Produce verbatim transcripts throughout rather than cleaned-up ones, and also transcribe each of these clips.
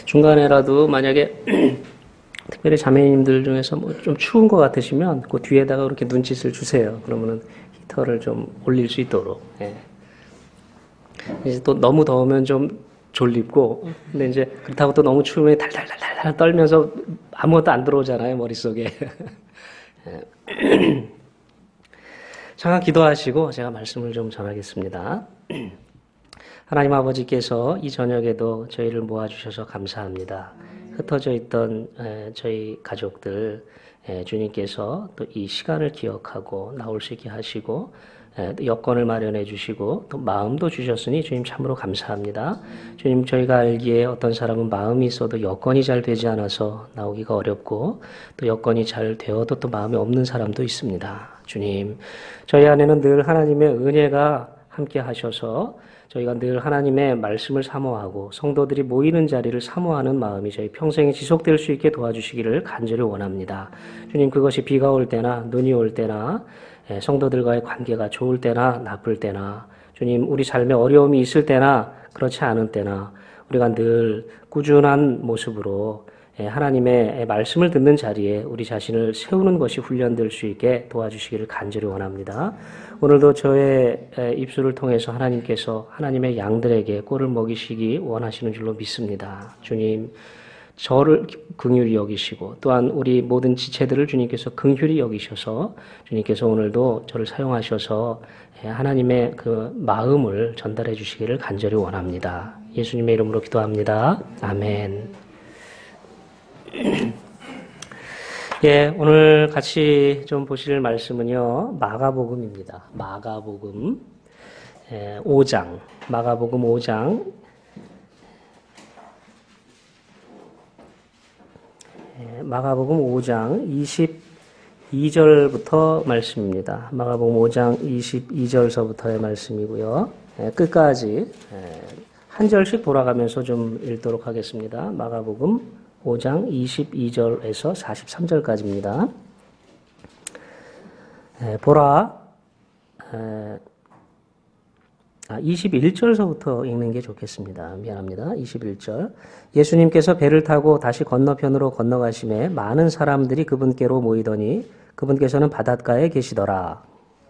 중간에라도 만약에 특별히 자매님들 중에서 뭐 좀 추운 것 같으시면 그 뒤에다가 그렇게 눈짓을 주세요. 그러면은 히터를 좀 올릴 수 있도록. 예. 이제 또 너무 더우면 좀 졸립고, 근데 이제 그렇다고 또 너무 추우면 달달달달 떨면서 아무것도 안 들어오잖아요, 머릿속에. 예. 잠깐 기도하시고 제가 말씀을 좀 전하겠습니다. 하나님 아버지께서 이 저녁에도 저희를 모아주셔서 감사합니다. 흩어져 있던 저희 가족들 주님께서 또 이 시간을 기억하고 나올 수 있게 하시고 여건을 마련해 주시고 또 마음도 주셨으니 주님 참으로 감사합니다. 주님, 저희가 알기에 어떤 사람은 마음이 있어도 여건이 잘 되지 않아서 나오기가 어렵고 또 여건이 잘 되어도 또 마음이 없는 사람도 있습니다. 주님, 저희 안에는 늘 하나님의 은혜가 함께 하셔서 저희가 늘 하나님의 말씀을 사모하고 성도들이 모이는 자리를 사모하는 마음이 저희 평생에 지속될 수 있게 도와주시기를 간절히 원합니다. 주님, 그것이 비가 올 때나 눈이 올 때나 성도들과의 관계가 좋을 때나 나쁠 때나 주님, 우리 삶에 어려움이 있을 때나 그렇지 않은 때나 우리가 늘 꾸준한 모습으로 하나님의 말씀을 듣는 자리에 우리 자신을 세우는 것이 훈련될 수 있게 도와주시기를 간절히 원합니다. 오늘도 저의 입술을 통해서 하나님께서 하나님의 양들에게 꼴을 먹이시기 원하시는 줄로 믿습니다. 주님, 저를 긍휼히 여기시고 또한 우리 모든 지체들을 주님께서 긍휼히 여기셔서 주님께서 오늘도 저를 사용하셔서 하나님의 그 마음을 전달해 주시기를 간절히 원합니다. 예수님의 이름으로 기도합니다. 아멘. 예, 오늘 같이 좀 보실 말씀은요, 마가복음입니다. 마가복음 예, 오 장, 마가복음 오 장 예, 마가복음 오 장 이십이 절부터 말씀입니다. 마가복음 오 장 이십이 절서부터의 말씀이고요. 예, 끝까지 예, 한 절씩 돌아가면서 좀 읽도록 하겠습니다. 마가복음 오 장 이십이 절에서 사십삼 절까지입니다. 에, 보라, 에, 아, 이십일 절서부터 읽는 게 좋겠습니다. 미안합니다. 이십일 절. 예수님께서 배를 타고 다시 건너편으로 건너가심에 많은 사람들이 그분께로 모이더니 그분께서는 바닷가에 계시더라.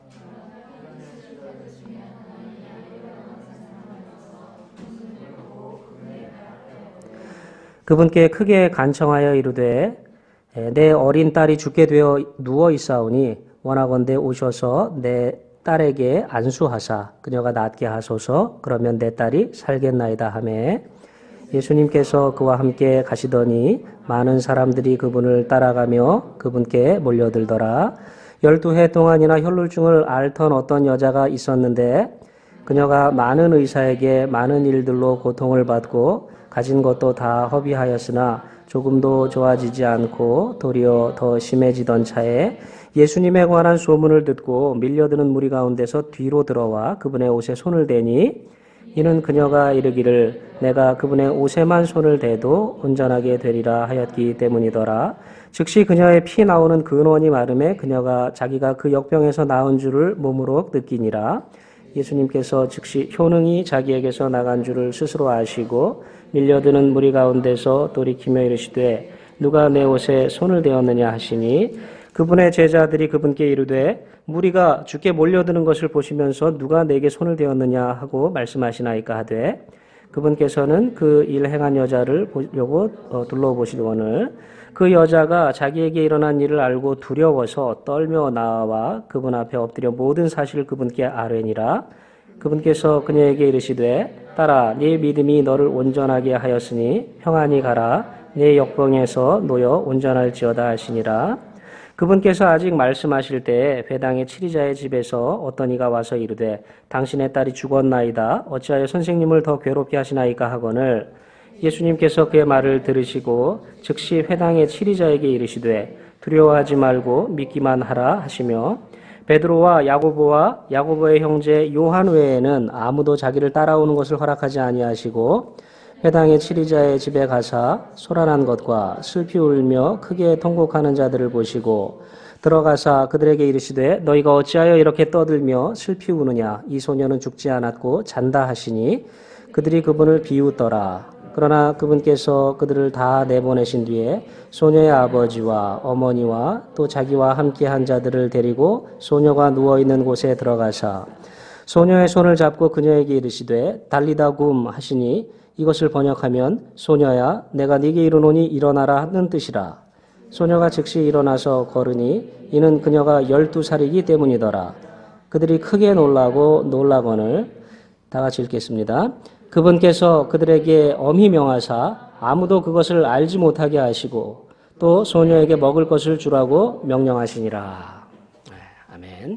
그분께 크게 간청하여 이르되 내 어린 딸이 죽게 되어 누워 있사오니 원하건대 오셔서 내 딸에게 안수하사 그녀가 낫게 하소서. 그러면 내 딸이 살겠나이다 하매 예수님께서 그와 함께 가시더니 많은 사람들이 그분을 따라가며 그분께 몰려들더라. 열두 해 동안이나 혈루증을 앓던 어떤 여자가 있었는데 그녀가 많은 의사에게 많은 일들로 고통을 받고 가진 것도 다 허비하였으나 조금도 좋아지지 않고 도리어 더 심해지던 차에 예수님에 관한 소문을 듣고 밀려드는 무리 가운데서 뒤로 들어와 그분의 옷에 손을 대니 이는 그녀가 이르기를 내가 그분의 옷에만 손을 대도 온전하게 되리라 하였기 때문이더라. 즉시 그녀의 피 나오는 근원이 마름에 그녀가 자기가 그 역병에서 나은 줄을 몸으로 느끼니라. 예수님께서 즉시 효능이 자기에게서 나간 줄을 스스로 아시고 밀려드는 무리 가운데서 돌이키며 이르시되 누가 내 옷에 손을 대었느냐 하시니 그분의 제자들이 그분께 이르되 무리가 주께 몰려드는 것을 보시면서 누가 내게 손을 대었느냐 하고 말씀하시나이까 하되 그분께서는 그 일 행한 여자를 보려고 둘러보시거늘 그 여자가 자기에게 일어난 일을 알고 두려워서 떨며 나와 그분 앞에 엎드려 모든 사실을 그분께 아뢰니라. 그분께서 그녀에게 이르시되 딸아 네 믿음이 너를 온전하게 하였으니 평안히 가라. 네 역병에서 놓여 온전할지어다 하시니라. 그분께서 아직 말씀하실 때에 회당의 치리자의 집에서 어떤 이가 와서 이르되 당신의 딸이 죽었나이다. 어찌하여 선생님을 더 괴롭게 하시나이까 하거늘 예수님께서 그의 말을 들으시고 즉시 회당의 치리자에게 이르시되 두려워하지 말고 믿기만 하라 하시며 베드로와 야고보와 야고보의 형제 요한 외에는 아무도 자기를 따라오는 것을 허락하지 아니하시고 회당의 치리자의 집에 가사 소란한 것과 슬피 울며 크게 통곡하는 자들을 보시고 들어가사 그들에게 이르시되 너희가 어찌하여 이렇게 떠들며 슬피 우느냐 이 소녀는 죽지 않았고 잔다 하시니 그들이 그분을 비웃더라. 그러나 그분께서 그들을 다 내보내신 뒤에 소녀의 아버지와 어머니와 또 자기와 함께한 자들을 데리고 소녀가 누워있는 곳에 들어가사 소녀의 손을 잡고 그녀에게 이르시되 달리다 굼 하시니 이것을 번역하면 소녀야 내가 네게 이르노니 일어나라 하는 뜻이라. 소녀가 즉시 일어나서 걸으니 이는 그녀가 열두 살이기 때문이더라. 그들이 크게 놀라고 놀라거늘 다 같이 읽겠습니다. 그분께서 그들에게 엄히 명하사 아무도 그것을 알지 못하게 하시고 또 소녀에게 먹을 것을 주라고 명령하시니라. 아멘.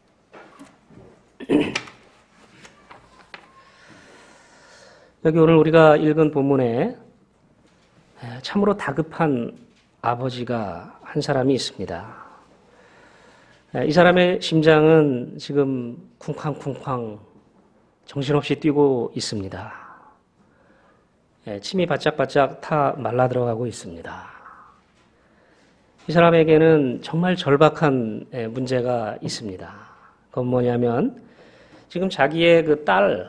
여기 오늘 우리가 읽은 본문에 참으로 다급한 아버지가 한 사람이 있습니다. 이 사람의 심장은 지금 쿵쾅쿵쾅 정신없이 뛰고 있습니다. 침이 바짝바짝 타 말라 들어가고 있습니다. 이 사람에게는 정말 절박한 문제가 있습니다. 그건 뭐냐면 지금 자기의 그 딸,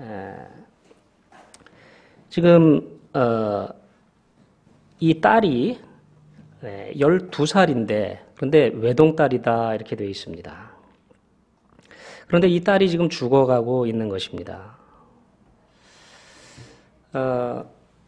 지금 어, 이 딸이 열두 살인데 그런데 외동딸이다 이렇게 되어 있습니다. 그런데 이 딸이 지금 죽어가고 있는 것입니다. 어,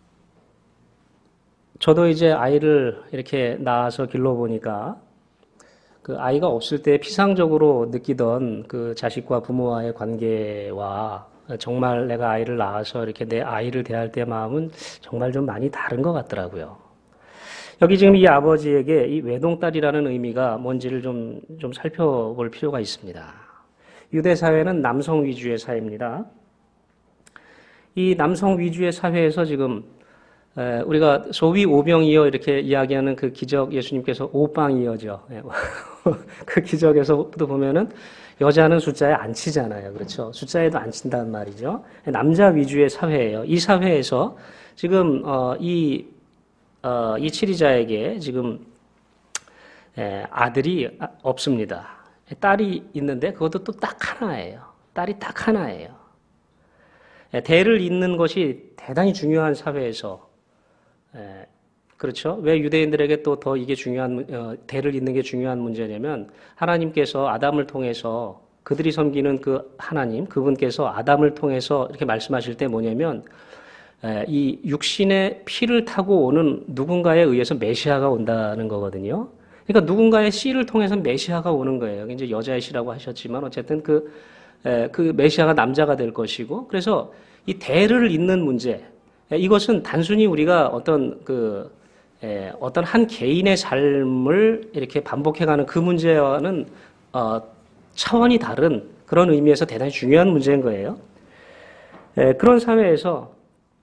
저도 이제 아이를 이렇게 낳아서 길러보니까 그 아이가 없을 때 피상적으로 느끼던 그 자식과 부모와의 관계와 정말 내가 아이를 낳아서 이렇게 내 아이를 대할 때 마음은 정말 좀 많이 다른 것 같더라고요. 여기 지금 이 아버지에게 이 외동딸이라는 의미가 뭔지를 좀, 좀 살펴볼 필요가 있습니다. 유대 사회는 남성 위주의 사회입니다. 이 남성 위주의 사회에서 지금 우리가 소위 오병이어 이렇게 이야기하는 그 기적 예수님께서 오빵이어죠. 그 기적에서도 보면은 여자는 숫자에 안 치잖아요. 그렇죠? 숫자에도 안 친다는 말이죠. 남자 위주의 사회예요. 이 사회에서 지금 어, 이, 어, 이 치리자에게 지금 에, 아들이 없습니다. 딸이 있는데 그것도 또 딱 하나예요. 딸이 딱 하나예요. 에, 대를 잇는 것이 대단히 중요한 사회에서 에, 그렇죠? 왜 유대인들에게 또 더 이게 중요한, 어, 대를 잇는 게 중요한 문제냐면 하나님께서 아담을 통해서 그들이 섬기는 그 하나님, 그분께서 아담을 통해서 이렇게 말씀하실 때 뭐냐면 에, 이 육신의 피를 타고 오는 누군가에 의해서 메시아가 온다는 거거든요. 그러니까 누군가의 씨를 통해서 메시아가 오는 거예요. 이제 여자의 씨라고 하셨지만 어쨌든 그, 에, 그 메시아가 남자가 될 것이고 그래서 이 대를 잇는 문제, 에, 이것은 단순히 우리가 어떤 그 에, 어떤 한 개인의 삶을 이렇게 반복해가는 그 문제와는 어, 차원이 다른 그런 의미에서 대단히 중요한 문제인 거예요. 에, 그런 사회에서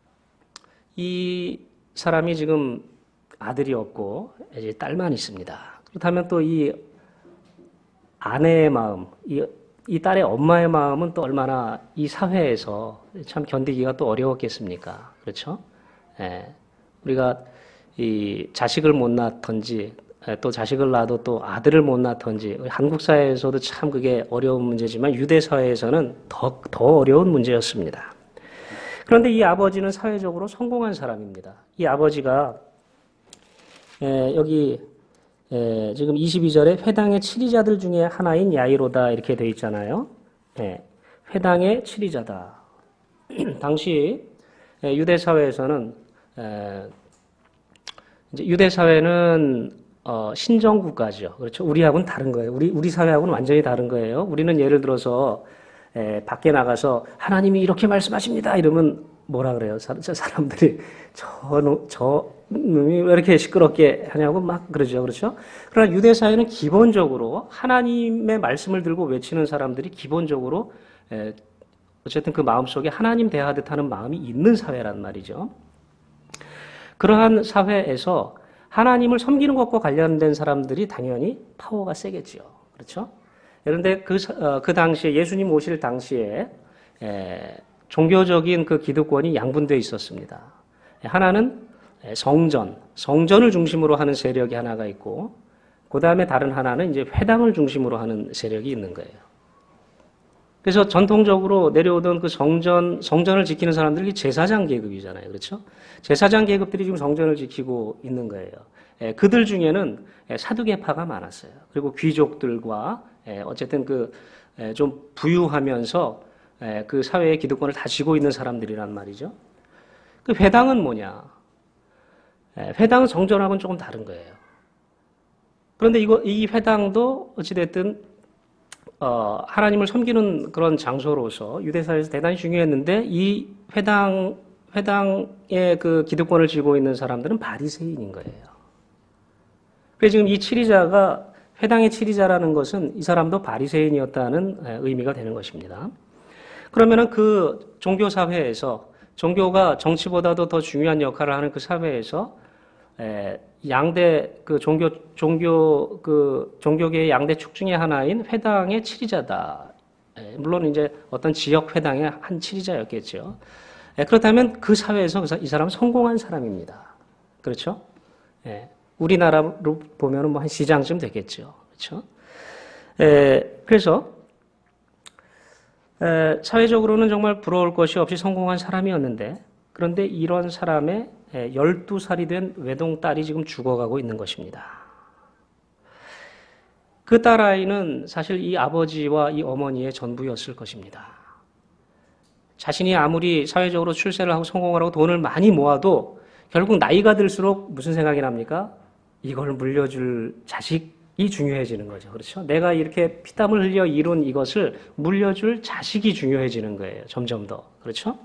이 사람이 지금 아들이 없고 이제 딸만 있습니다. 그렇다면 또 이 아내의 마음, 이, 이 딸의 엄마의 마음은 또 얼마나 이 사회에서 참 견디기가 또 어려웠겠습니까? 그렇죠? 에, 우리가 이 자식을 못 낳던지 또 자식을 낳아도 또 아들을 못 낳던지 한국 사회에서도 참 그게 어려운 문제지만 유대 사회에서는 더, 더 어려운 문제였습니다. 그런데 이 아버지는 사회적으로 성공한 사람입니다. 이 아버지가 에, 여기 에, 지금 이십이 절에 회당의 치리자들 중에 하나인 야이로다 이렇게 되어 있잖아요. 에, 회당의 치리자다. 당시 에, 유대 사회에서는 에, 이제 유대 사회는 어, 신정 국가죠. 그렇죠? 우리하고는 다른 거예요. 우리 우리 사회하고는 완전히 다른 거예요. 우리는 예를 들어서 에, 밖에 나가서 하나님이 이렇게 말씀하십니다. 이러면 뭐라 그래요? 사, 사람들이 저, 저 놈이 왜 이렇게 시끄럽게 하냐고 막 그러죠. 그렇죠? 그러나 유대 사회는 기본적으로 하나님의 말씀을 들고 외치는 사람들이 기본적으로 에, 어쨌든 그 마음속에 하나님 대하듯 하는 마음이 있는 사회란 말이죠. 그러한 사회에서 하나님을 섬기는 것과 관련된 사람들이 당연히 파워가 세겠죠. 그렇죠? 그런데 그, 어, 그 당시에, 예수님 오실 당시에, 에, 종교적인 그 기득권이 양분되어 있었습니다. 하나는 성전, 성전을 중심으로 하는 세력이 하나가 있고, 그 다음에 다른 하나는 이제 회당을 중심으로 하는 세력이 있는 거예요. 그래서 전통적으로 내려오던 그 성전, 성전을 지키는 사람들이 제사장 계급이잖아요. 그렇죠? 제사장 계급들이 지금 성전을 지키고 있는 거예요. 예, 그들 중에는 사두개파가 많았어요. 그리고 귀족들과 예, 어쨌든 그 좀 부유하면서 예, 그 사회의 기득권을 다지고 있는 사람들이란 말이죠. 그 회당은 뭐냐? 예, 회당은 성전하고는 조금 다른 거예요. 그런데 이거 이 회당도 어찌됐든 어, 하나님을 섬기는 그런 장소로서 유대사회에서 대단히 중요했는데 이 회당 회당의 그 기득권을 쥐고 있는 사람들은 바리새인인 거예요. 그래서 지금 이 치리자가 회당의 치리자라는 것은 이 사람도 바리새인이었다는 의미가 되는 것입니다. 그러면은 그 종교 사회에서 종교가 정치보다도 더 중요한 역할을 하는 그 사회에서 양대 그 종교 종교 그 종교계의 양대 축 중에 하나인 회당의 치리자다. 물론 이제 어떤 지역 회당의 한 치리자였겠죠. 그렇다면 그 사회에서 이 사람은 성공한 사람입니다. 그렇죠? 우리나라로 보면은 뭐 한 시장쯤 되겠죠. 그렇죠? 그래서 사회적으로는 정말 부러울 것이 없이 성공한 사람이었는데 그런데 이런 사람의 열두 살이 된 외동딸이 지금 죽어가고 있는 것입니다. 그 딸아이는 사실 이 아버지와 이 어머니의 전부였을 것입니다. 자신이 아무리 사회적으로 출세를 하고 성공을 하고 돈을 많이 모아도 결국 나이가 들수록 무슨 생각이 납니까? 이걸 물려줄 자식이 중요해지는 거죠. 그렇죠? 내가 이렇게 피땀을 흘려 이룬 이것을 물려줄 자식이 중요해지는 거예요. 점점 더. 그렇죠?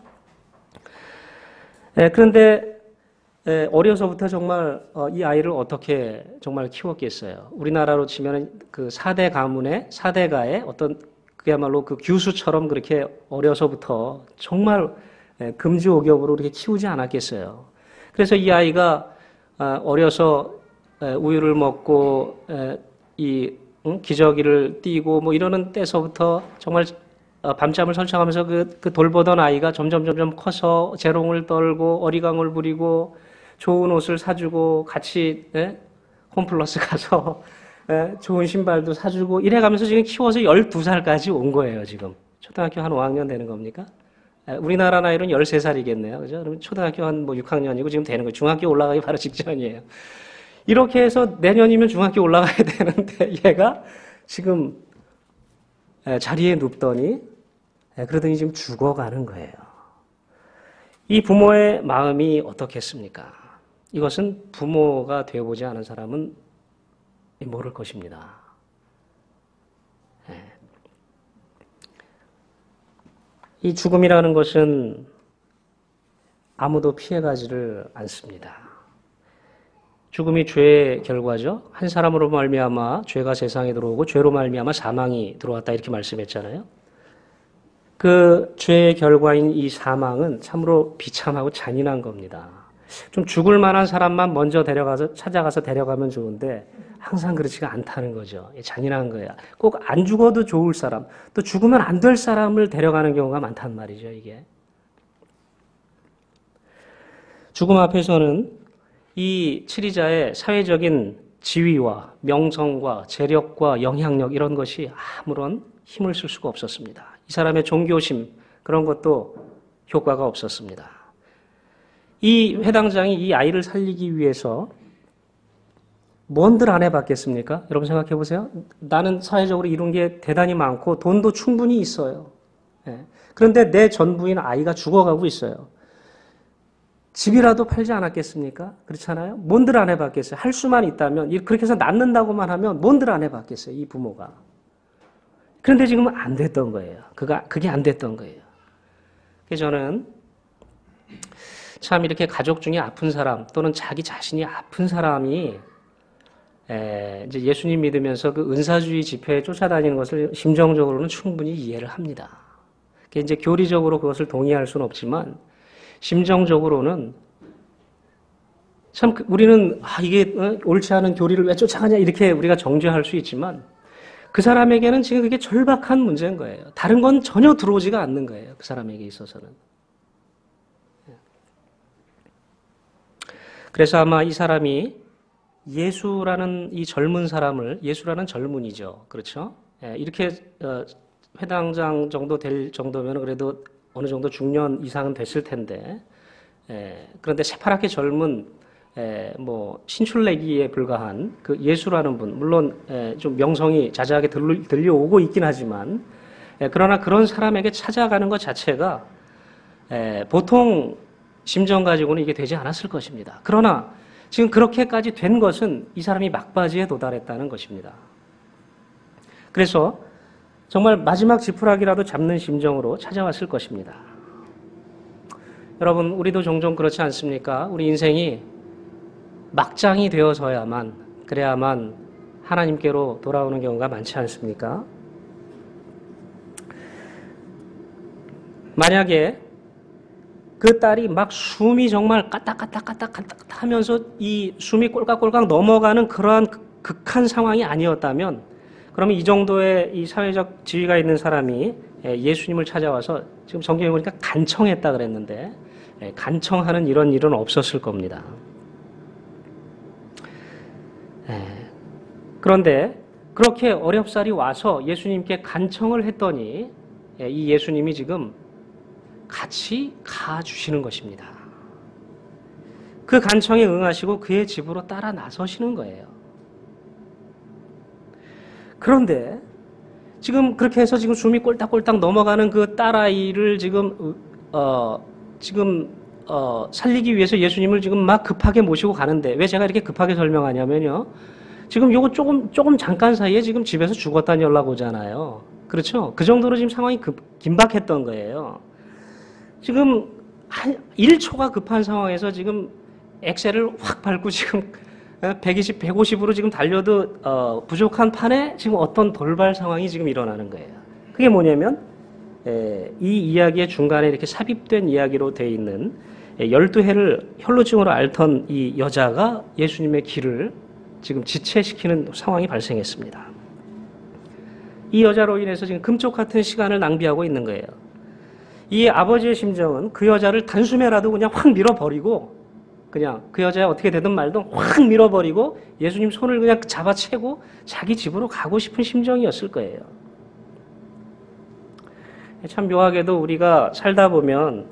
예, 그런데 예, 어려서부터 정말 어, 이 아이를 어떻게 정말 키웠겠어요. 우리나라로 치면 그 사대 가문의 사대가의 어떤 그야말로 그 규수처럼 그렇게 어려서부터 정말 예, 금지옥역으로 이렇게 키우지 않았겠어요. 그래서 이 아이가 어, 어려서 예, 우유를 먹고 예, 이 응? 기저귀를 띠고 뭐 이러는 때서부터 정말 어, 밤잠을 설쳐가면서 그, 그 돌보던 아이가 점점 점점 커서 재롱을 떨고 어리광을 부리고 좋은 옷을 사주고 같이 예? 홈플러스 가서 예? 좋은 신발도 사주고 이래가면서 지금 키워서 열두 살까지 온 거예요. 지금 초등학교 한 오 학년 되는 겁니까? 예, 우리나라 나이로는 열세 살이겠네요. 그죠? 그러면 초등학교 한 뭐 육 학년이고 지금 되는 거예요. 중학교 올라가기 바로 직전이에요. 이렇게 해서 내년이면 중학교 올라가야 되는데 얘가 지금 예, 자리에 눕더니 예, 그러더니 지금 죽어가는 거예요. 이 부모의 마음이 어떻겠습니까? 이것은 부모가 되어보지 않은 사람은 모를 것입니다. 예. 이 죽음이라는 것은 아무도 피해가지를 않습니다. 죽음이 죄의 결과죠. 한 사람으로 말미암아 죄가 세상에 들어오고 죄로 말미암아 사망이 들어왔다 이렇게 말씀했잖아요. 그 죄의 결과인 이 사망은 참으로 비참하고 잔인한 겁니다. 좀 죽을 만한 사람만 먼저 데려가서 찾아가서 데려가면 좋은데 항상 그렇지가 않다는 거죠. 잔인한 거야. 꼭 안 죽어도 좋을 사람, 또 죽으면 안 될 사람을 데려가는 경우가 많단 말이죠. 이게 죽음 앞에서는 이 치리자의 사회적인 지위와 명성과 재력과 영향력 이런 것이 아무런 힘을 쓸 수가 없었습니다. 이 사람의 종교심 그런 것도 효과가 없었습니다. 이 회당장이 이 아이를 살리기 위해서 뭔들 안 해봤겠습니까? 여러분 생각해 보세요. 나는 사회적으로 이룬 게 대단히 많고 돈도 충분히 있어요. 예. 그런데 내 전부인 아이가 죽어가고 있어요. 집이라도 팔지 않았겠습니까? 그렇잖아요. 뭔들 안 해봤겠어요. 할 수만 있다면 그렇게 해서 낳는다고만 하면 뭔들 안 해봤겠어요. 이 부모가. 그런데 지금은 안 됐던 거예요. 그가 그게 안 됐던 거예요. 그래서 저는 참 이렇게 가족 중에 아픈 사람 또는 자기 자신이 아픈 사람이 에, 이제 예수님 믿으면서 그 은사주의 집회에 쫓아다니는 것을 심정적으로는 충분히 이해를 합니다. 이제 교리적으로 그것을 동의할 수는 없지만 심정적으로는 참 우리는 아, 이게 옳지 않은 교리를 왜 쫓아가냐 이렇게 우리가 정죄할 수 있지만 그 사람에게는 지금 그게 절박한 문제인 거예요. 다른 건 전혀 들어오지가 않는 거예요. 그 사람에게 있어서는. 그래서 아마 이 사람이 예수라는 이 젊은 사람을 예수라는 젊은이죠. 그렇죠? 이렇게 회당장 정도 될 정도면 그래도 어느 정도 중년 이상은 됐을 텐데, 에, 그런데 새파랗게 젊은 에, 뭐 신출내기에 불과한 그 예수라는 분, 물론 에, 좀 명성이 자자하게 들려, 들려오고 있긴 하지만, 에, 그러나 그런 사람에게 찾아가는 것 자체가 에, 보통 심정 가지고는 이게 되지 않았을 것입니다. 그러나 지금 그렇게까지 된 것은 이 사람이 막바지에 도달했다는 것입니다. 그래서 정말 마지막 지푸라기라도 잡는 심정으로 찾아왔을 것입니다. 여러분, 우리도 종종 그렇지 않습니까? 우리 인생이 막장이 되어서야만, 그래야만 하나님께로 돌아오는 경우가 많지 않습니까? 만약에 그 딸이 막 숨이 정말 까딱까딱까딱까딱 하면서 이 숨이 꼴깍꼴깍 넘어가는 그러한 극한 상황이 아니었다면, 그러면 이 정도의 이 사회적 지위가 있는 사람이 예수님을 찾아와서, 지금 성경에 보니까 간청했다 그랬는데, 간청하는 이런 일은 없었을 겁니다. 그런데 그렇게 어렵사리 와서 예수님께 간청을 했더니 이 예수님이 지금 같이 가주시는 것입니다. 그 간청에 응하시고 그의 집으로 따라 나서시는 거예요. 그런데 지금 그렇게 해서 지금 숨이 꼴딱꼴딱 넘어가는 그 딸아이를 지금 어 지금 어 살리기 위해서 예수님을 지금 막 급하게 모시고 가는데, 왜 제가 이렇게 급하게 설명하냐면요, 지금 요거 조금 조금 잠깐 사이에 지금 집에서 죽었다는 연락 오잖아요. 그렇죠? 그 정도로 지금 상황이 급, 긴박했던 거예요. 지금 한 일 초가 급한 상황에서 지금 엑셀을 확 밟고 지금 백이십, 백오십으로 지금 달려도 어, 부족한 판에 지금 어떤 돌발 상황이 지금 일어나는 거예요. 그게 뭐냐면 에, 이 이야기의 중간에 이렇게 삽입된 이야기로 되어 있는 열두 해를 혈루증으로 앓던 이 여자가 예수님의 길을 지금 지체시키는 상황이 발생했습니다. 이 여자로 인해서 지금 금쪽 같은 시간을 낭비하고 있는 거예요. 이 아버지의 심정은 그 여자를 단숨에라도 그냥 확 밀어버리고, 그냥 그 여자가 어떻게 되든 말든 확 밀어버리고 예수님 손을 그냥 잡아채고 자기 집으로 가고 싶은 심정이었을 거예요. 참 묘하게도 우리가 살다 보면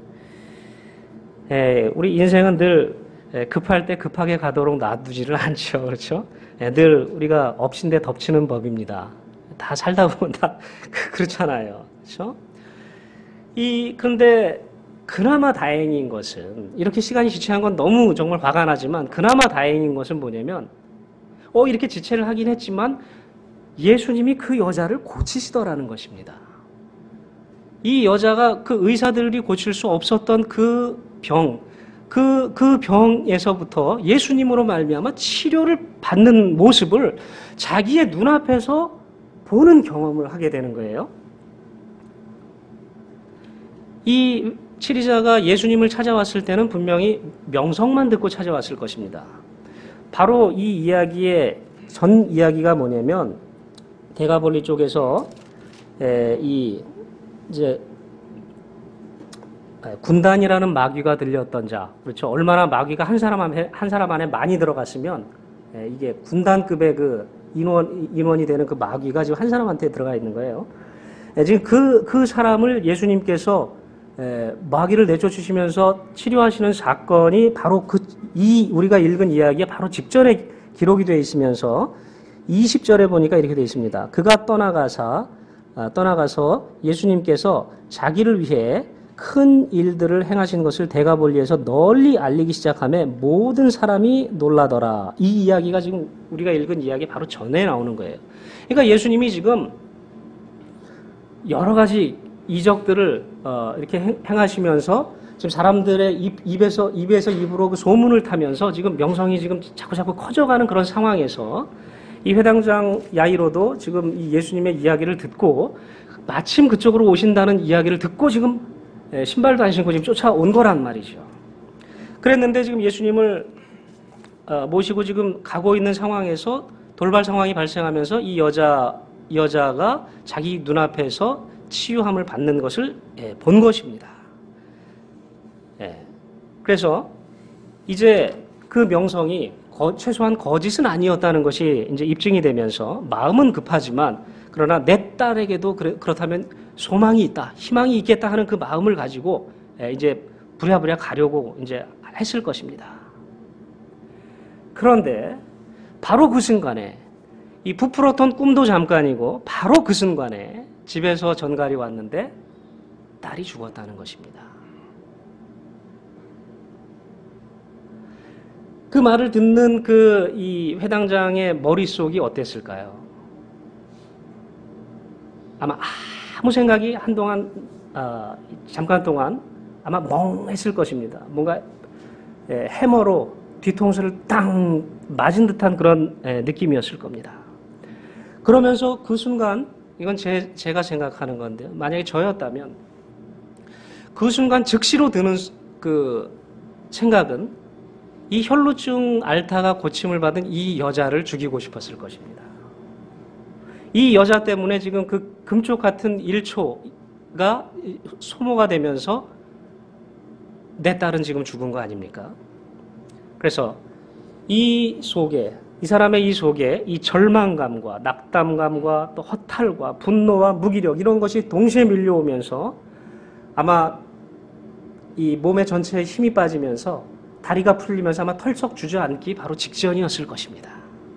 에, 우리 인생은 늘 급할 때 급하게 가도록 놔두지를 않죠. 그렇죠? 에, 늘 우리가 엎친 데 덮치는 법입니다. 다 살다 보면 다 그렇잖아요. 그렇죠? 이, 그런데 그나마 다행인 것은, 이렇게 시간이 지체한 건 너무 정말 화가 나지만 그나마 다행인 것은 뭐냐면, 어, 이렇게 지체를 하긴 했지만 예수님이 그 여자를 고치시더라는 것입니다. 이 여자가 그 의사들이 고칠 수 없었던 그 병, 그, 그 병에서부터 예수님으로 말미암아 치료를 받는 모습을 자기의 눈앞에서 보는 경험을 하게 되는 거예요. 이 치리자가 예수님을 찾아왔을 때는 분명히 명성만 듣고 찾아왔을 것입니다. 바로 이 이야기의 전 이야기가 뭐냐면, 대가볼리 쪽에서 에, 이 이제 군단이라는 마귀가 들렸던 자, 그렇죠? 얼마나 마귀가 한 사람 안에 한 사람 안에 많이 들어갔으면 에, 이게 군단급의 그 인원 인원이 되는 그 마귀가 지금 한 사람한테 들어가 있는 거예요. 에, 지금 그 그 사람을 예수님께서 에, 마귀를 내쫓으시면서 치료하시는 사건이 바로 그 이 우리가 읽은 이야기에 바로 직전에 기록이 되어 있으면서 이십 절에 보니까 이렇게 되어 있습니다. 그가 떠나가사 아, 떠나가서 예수님께서 자기를 위해 큰 일들을 행하신 것을 대가볼리에서 널리 알리기 시작하며 모든 사람이 놀라더라. 이 이야기가 지금 우리가 읽은 이야기 바로 전에 나오는 거예요. 그러니까 예수님이 지금 여러 가지 이적들을 어, 이렇게 행하시면서 지금 사람들의 입, 입에서 입에서 입으로 그 소문을 타면서 지금 명성이 지금 자꾸 자꾸 커져가는 그런 상황에서 이 회당장 야이로도 지금 이 예수님의 이야기를 듣고 마침 그쪽으로 오신다는 이야기를 듣고 지금 신발도 안 신고 지금 쫓아온 거란 말이죠. 그랬는데 지금 예수님을 모시고 지금 가고 있는 상황에서 돌발 상황이 발생하면서 이 여자, 여자가 자기 눈앞에서 치유함을 받는 것을 본 것입니다. 그래서 이제 그 명성이 거, 최소한 거짓은 아니었다는 것이 이제 입증이 되면서 마음은 급하지만 그러나 내 딸에게도 그래, 그렇다면 소망이 있다, 희망이 있겠다 하는 그 마음을 가지고 이제 부랴부랴 가려고 이제 했을 것입니다. 그런데 바로 그 순간에 이 부풀었던 꿈도 잠깐이고 바로 그 순간에 집에서 전갈이 왔는데 딸이 죽었다는 것입니다. 그 말을 듣는 그 이 회당장의 머릿속이 어땠을까요? 아마 아무 생각이 한동안 어, 잠깐 동안 아마 멍했을 것입니다. 뭔가 예, 해머로 뒤통수를 땅 맞은 듯한 그런 예, 느낌이었을 겁니다. 그러면서 그 순간 이건 제, 제가 생각하는 건데요. 만약에 저였다면 그 순간 즉시로 드는 그 생각은 이 혈루증 앓다가 고침을 받은 이 여자를 죽이고 싶었을 것입니다. 이 여자 때문에 지금 그 금쪽 같은 일초가 소모가 되면서 내 딸은 지금 죽은 거 아닙니까? 그래서 이 속에, 이 사람의 이 속에 이 절망감과 낙담감과 또 허탈과 분노와 무기력 이런 것이 동시에 밀려오면서 아마 이 몸의 전체에 힘이 빠지면서 다리가 풀리면서 아마 털썩 주저앉기 바로 직전이었을 것입니다.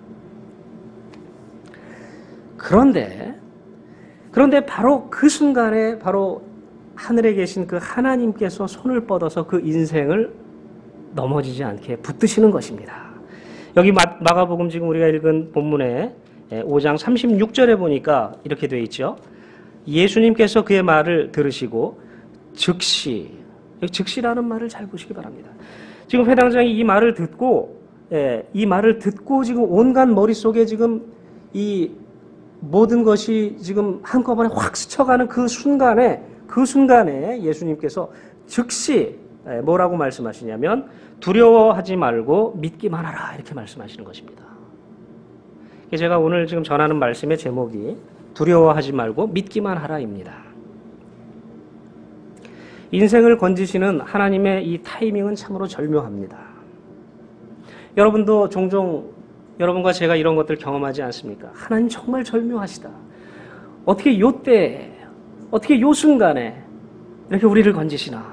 그런데, 그런데 바로 그 순간에 바로 하늘에 계신 그 하나님께서 손을 뻗어서 그 인생을 넘어지지 않게 붙드시는 것입니다. 여기 마가복음 지금 우리가 읽은 본문에 오 장 삼십육 절에 보니까 이렇게 되어 있죠. 예수님께서 그의 말을 들으시고 즉시, 즉시라는 말을 잘 보시기 바랍니다. 지금 회당장이 이 말을 듣고, 예, 이 말을 듣고 지금 온갖 머릿속에 지금 이 모든 것이 지금 한꺼번에 확 스쳐가는 그 순간에, 그 순간에 예수님께서 즉시 예, 뭐라고 말씀하시냐면 두려워하지 말고 믿기만 하라 이렇게 말씀하시는 것입니다. 제가 오늘 지금 전하는 말씀의 제목이 두려워하지 말고 믿기만 하라입니다. 인생을 건지시는 하나님의 이 타이밍은 참으로 절묘합니다. 여러분도 종종 여러분과 제가 이런 것들 경험하지 않습니까? 하나님 정말 절묘하시다. 어떻게 요때, 어떻게 요 순간에 이렇게 우리를 건지시나.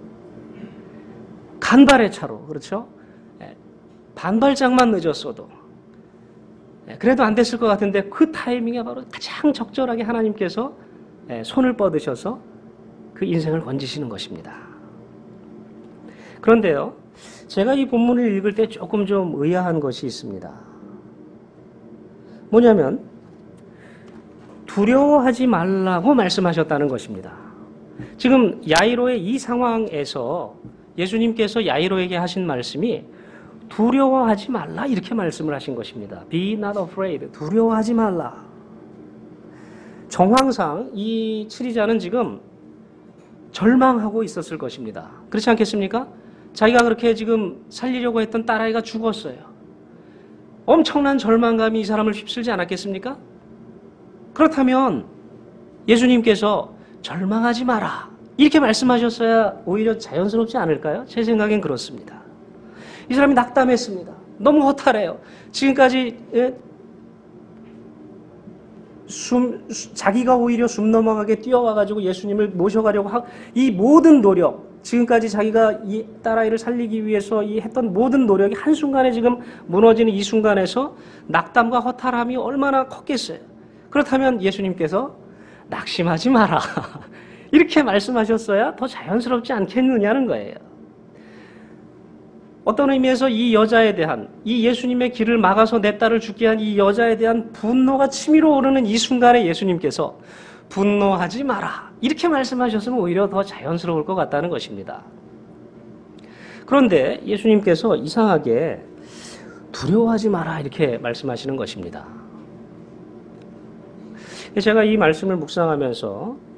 간발의 차로, 그렇죠? 반발짝만 늦었어도 그래도 안 됐을 것 같은데 그 타이밍에 바로 가장 적절하게 하나님께서 손을 뻗으셔서 그 인생을 건지시는 것입니다. 그런데요, 제가 이 본문을 읽을 때 조금 좀 의아한 것이 있습니다. 뭐냐면 두려워하지 말라고 말씀하셨다는 것입니다. 지금 야이로의 이 상황에서 예수님께서 야이로에게 하신 말씀이 두려워하지 말라 이렇게 말씀을 하신 것입니다. Be not afraid. 두려워하지 말라. 정황상 이 치리자는 지금 절망하고 있었을 것입니다. 그렇지 않겠습니까? 자기가 그렇게 지금 살리려고 했던 딸아이가 죽었어요. 엄청난 절망감이 이 사람을 휩쓸지 않았겠습니까? 그렇다면 예수님께서 절망하지 마라 이렇게 말씀하셨어야 오히려 자연스럽지 않을까요? 제 생각엔 그렇습니다. 이 사람이 낙담했습니다. 너무 허탈해요. 지금까지 예? 숨, 자기가 오히려 숨 넘어가게 뛰어와가지고 예수님을 모셔가려고 하, 이 모든 노력, 지금까지 자기가 이 딸아이를 살리기 위해서 이 했던 모든 노력이 한순간에 지금 무너지는 이 순간에서 낙담과 허탈함이 얼마나 컸겠어요. 그렇다면 예수님께서 낙심하지 마라. 이렇게 말씀하셨어야 더 자연스럽지 않겠느냐는 거예요. 어떤 의미에서 이 여자에 대한, 이 예수님의 길을 막아서 내 딸을 죽게 한 이 여자에 대한 분노가 치밀어 오르는 이 순간에 예수님께서 분노하지 마라 이렇게 말씀하셨으면 오히려 더 자연스러울 것 같다는 것입니다. 그런데 예수님께서 이상하게 두려워하지 마라 이렇게 말씀하시는 것입니다. 제가 이 말씀을 묵상하면서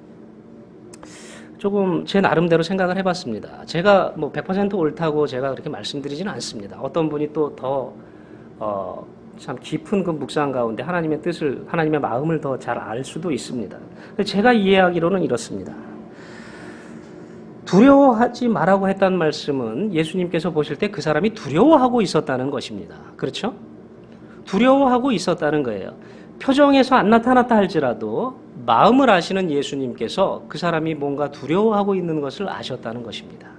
조금 제 나름대로 생각을 해봤습니다. 제가 뭐 백 퍼센트 옳다고 제가 그렇게 말씀드리지는 않습니다. 어떤 분이 또 더 어, 참 깊은 그 묵상 가운데 하나님의 뜻을, 하나님의 마음을 더 잘 알 수도 있습니다. 제가 이해하기로는 이렇습니다. 두려워하지 말라고 했다는 말씀은 예수님께서 보실 때 그 사람이 두려워하고 있었다는 것입니다. 그렇죠? 두려워하고 있었다는 거예요. 표정에서 안 나타났다 할지라도 마음을 아시는 예수님께서 그 사람이 뭔가 두려워하고 있는 것을 아셨다는 것입니다.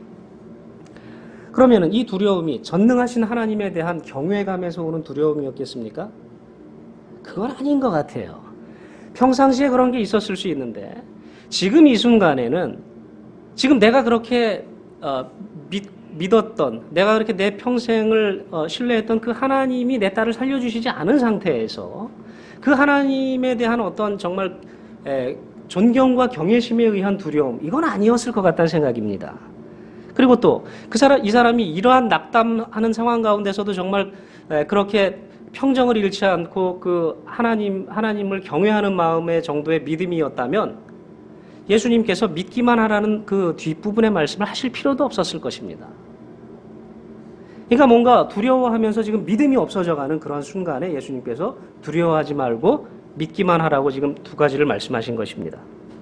그러면 이 두려움이 전능하신 하나님에 대한 경외감에서 오는 두려움이었겠습니까? 그건 아닌 것 같아요. 평상시에 그런 게 있었을 수 있는데 지금 이 순간에는 지금 내가 그렇게 어, 믿, 믿었던, 내가 그렇게 내 평생을 어, 신뢰했던 그 하나님이 내 딸을 살려주시지 않은 상태에서 그 하나님에 대한 어떤 정말 에, 존경과 경외심에 의한 두려움, 이건 아니었을 것 같다는 생각입니다. 그리고 또 그 사람, 이 사람이 이러한 낙담하는 상황 가운데서도 정말 에, 그렇게 평정을 잃지 않고 그 하나님, 하나님을 경외하는 마음의 정도의 믿음이었다면 예수님께서 믿기만 하라는 그 뒷부분의 말씀을 하실 필요도 없었을 것입니다. 그러니까 뭔가 두려워하면서 지금 믿음이 없어져가는 그런 순간에 예수님께서 두려워하지 말고 믿기만 하라고 지금 두 가지를 말씀하신 것입니다.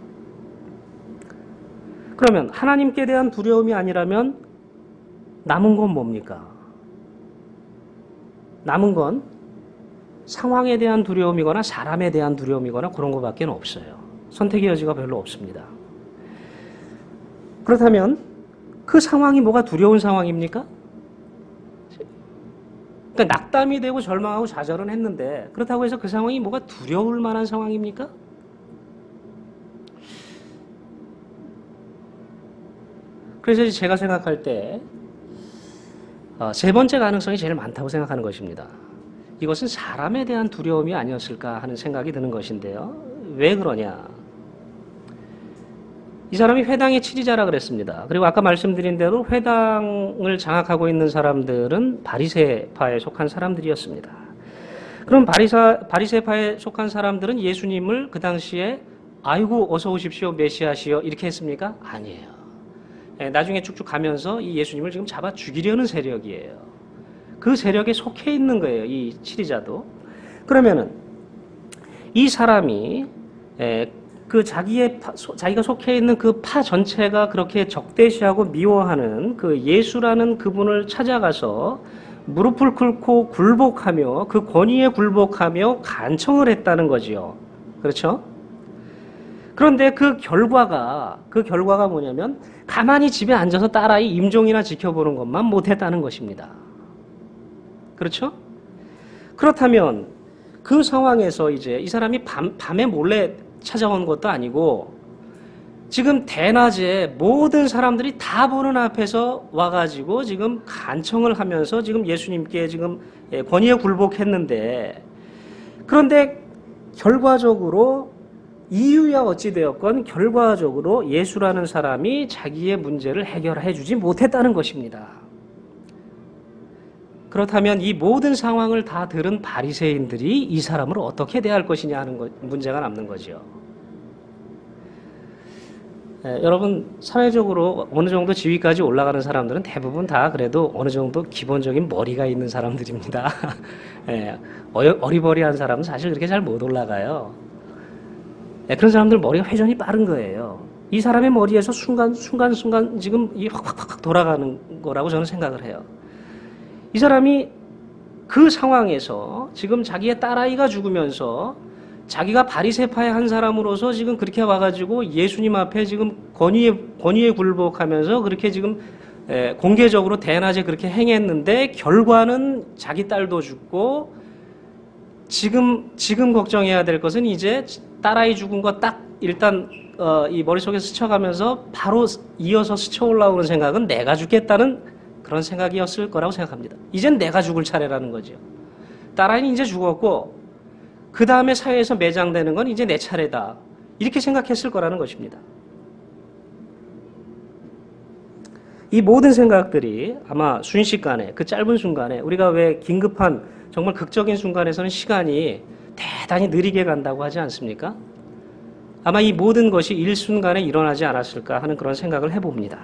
그러면 하나님께 대한 두려움이 아니라면 남은 건 뭡니까? 남은 건 상황에 대한 두려움이거나 사람에 대한 두려움이거나 그런 것밖에 없어요. 선택의 여지가 별로 없습니다. 그렇다면 그 상황이 뭐가 두려운 상황입니까? 그러니까 낙담이 되고 절망하고 좌절은 했는데 그렇다고 해서 그 상황이 뭐가 두려울 만한 상황입니까? 그래서 제가 생각할 때 세 번째 가능성이 제일 많다고 생각하는 것입니다. 이것은 사람에 대한 두려움이 아니었을까 하는 생각이 드는 것인데요. 왜 그러냐? 이 사람이 회당의 치리자라 그랬습니다. 그리고 아까 말씀드린 대로 회당을 장악하고 있는 사람들은 바리새파에 속한 사람들이었습니다. 그럼 바리사, 바리새파에 속한 사람들은 예수님을 그 당시에 아이고 어서 오십시오 메시아시여 이렇게 했습니까? 아니에요. 나중에 쭉쭉 가면서 이 예수님을 지금 잡아 죽이려는 세력이에요. 그 세력에 속해 있는 거예요. 이 치리자도. 그러면은 이 사람이 그 자기의 파, 자기가 속해 있는 그 파 전체가 그렇게 적대시하고 미워하는 그 예수라는 그분을 찾아가서 무릎을 꿇고 굴복하며 그 권위에 굴복하며 간청을 했다는 거지요. 그렇죠? 그런데 그 결과가 그 결과가 뭐냐면 가만히 집에 앉아서 딸아이 임종이나 지켜보는 것만 못했다는 것입니다. 그렇죠? 그렇다면 그 상황에서 이제 이 사람이 밤, 밤에 몰래 찾아온 것도 아니고 지금 대낮에 모든 사람들이 다 보는 앞에서 와가지고 지금 간청을 하면서 지금 예수님께 지금 권위에 굴복했는데 그런데 결과적으로 이유야 어찌되었건 결과적으로 예수라는 사람이 자기의 문제를 해결해 주지 못했다는 것입니다. 그렇다면 이 모든 상황을 다 들은 바리새인들이 이 사람을 어떻게 대할 것이냐 하는 것, 문제가 남는 거죠. 예, 여러분 사회적으로 어느 정도 지위까지 올라가는 사람들은 대부분 다 그래도 어느 정도 기본적인 머리가 있는 사람들입니다. 예, 어리버리한 사람은 사실 그렇게 잘 못 올라가요. 예, 그런 사람들 머리가 회전이 빠른 거예요. 이 사람의 머리에서 순간 순간 순간 지금 이 확확확 돌아가는 거라고 저는 생각을 해요. 이 사람이 그 상황에서 지금 자기의 딸아이가 죽으면서 자기가 바리새파의 한 사람으로서 지금 그렇게 와가지고 예수님 앞에 지금 권위에, 권위에 굴복하면서 그렇게 지금 에, 공개적으로 대낮에 그렇게 행했는데 결과는 자기 딸도 죽고 지금, 지금 걱정해야 될 것은 이제 딸아이 죽은 거 딱 일단 어, 이 머릿속에 스쳐가면서 바로 이어서 스쳐 올라오는 생각은 내가 죽겠다는 그런 생각이었을 거라고 생각합니다. 이젠 내가 죽을 차례라는 거죠. 딸아이는 이제 죽었고 그 다음에 사회에서 매장되는 건 이제 내 차례다. 이렇게 생각했을 거라는 것입니다. 이 모든 생각들이 아마 순식간에 그 짧은 순간에 우리가 왜 긴급한 정말 극적인 순간에서는 시간이 대단히 느리게 간다고 하지 않습니까? 아마 이 모든 것이 일순간에 일어나지 않았을까 하는 그런 생각을 해봅니다.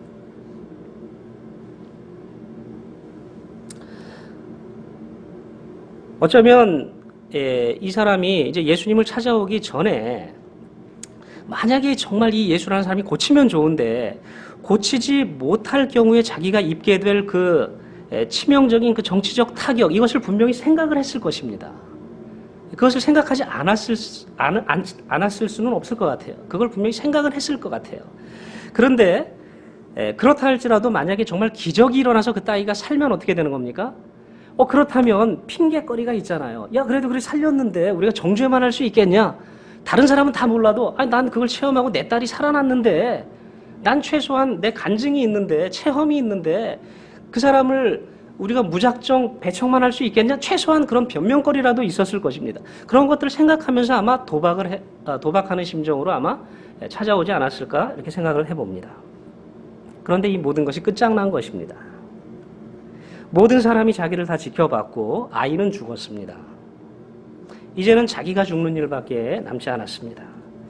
어쩌면 예, 이 사람이 이제 예수님을 찾아오기 전에 만약에 정말 이 예수라는 사람이 고치면 좋은데 고치지 못할 경우에 자기가 입게 될 그 치명적인 그 정치적 타격 이것을 분명히 생각을 했을 것입니다. 그것을 생각하지 않았을, 안, 안, 않았을 수는 없을 것 같아요. 그걸 분명히 생각은 했을 것 같아요. 그런데 에, 그렇다 할지라도 만약에 정말 기적이 일어나서 그 따위가 살면 어떻게 되는 겁니까? 어 그렇다면 핑계거리가 있잖아요. 야 그래도 그래 살렸는데 우리가 정죄만 할 수 있겠냐? 다른 사람은 다 몰라도 아니 난 그걸 체험하고 내 딸이 살아났는데 난 최소한 내 간증이 있는데 체험이 있는데 그 사람을 우리가 무작정 배척만 할 수 있겠냐? 최소한 그런 변명거리라도 있었을 것입니다. 그런 것들을 생각하면서 아마 도박을 해, 도박하는 심정으로 아마 찾아오지 않았을까 이렇게 생각을 해봅니다. 그런데 이 모든 것이 끝장난 것입니다. 모든 사람이 자기를 다 지켜봤고 아이는 죽었습니다. 이제는 자기가 죽는 일밖에 남지 않았습니다.